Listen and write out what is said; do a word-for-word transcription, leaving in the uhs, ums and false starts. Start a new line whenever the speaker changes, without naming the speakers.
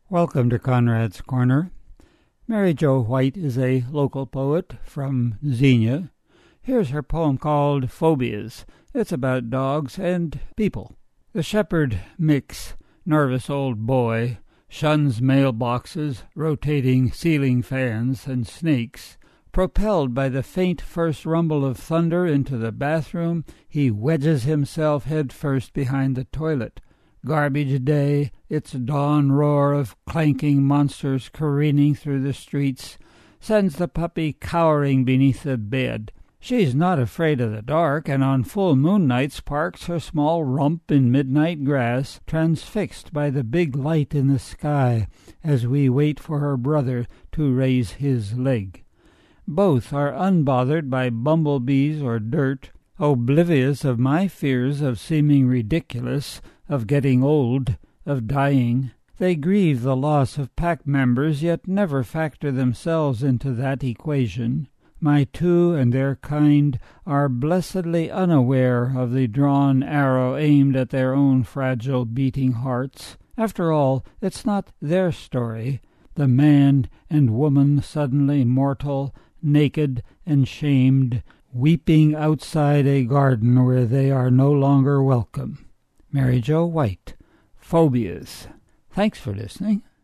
Welcome to Conrad's Corner. Mary Jo White is a local poet from Xenia. Here's her poem called Phobias. It's about dogs and people. The shepherd Mix, nervous old boy, shuns mailboxes, rotating ceiling fans, and snakes. Propelled by the faint first rumble of thunder into the bathroom, he wedges himself head first behind the toilet. Garbage day, its dawn roar of clanking monsters careening through the streets, sends the puppy cowering beneath the bed. She's not afraid of the dark, and on full moon nights parks her small rump in midnight grass, transfixed by the big light in the sky, as we wait for her brother to raise his leg. Both are unbothered by bumblebees or dirt, oblivious of my fears of seeming ridiculous, of getting old, of dying. They grieve the loss of pack members, yet never factor themselves into that equation. My two and their kind are blessedly unaware of the drawn arrow aimed at their own fragile beating hearts. After all, it's not their story, the man and woman suddenly mortal, naked and shamed, weeping outside a garden where they are no longer welcome. Mary Jo White, Phobias. Thanks for listening.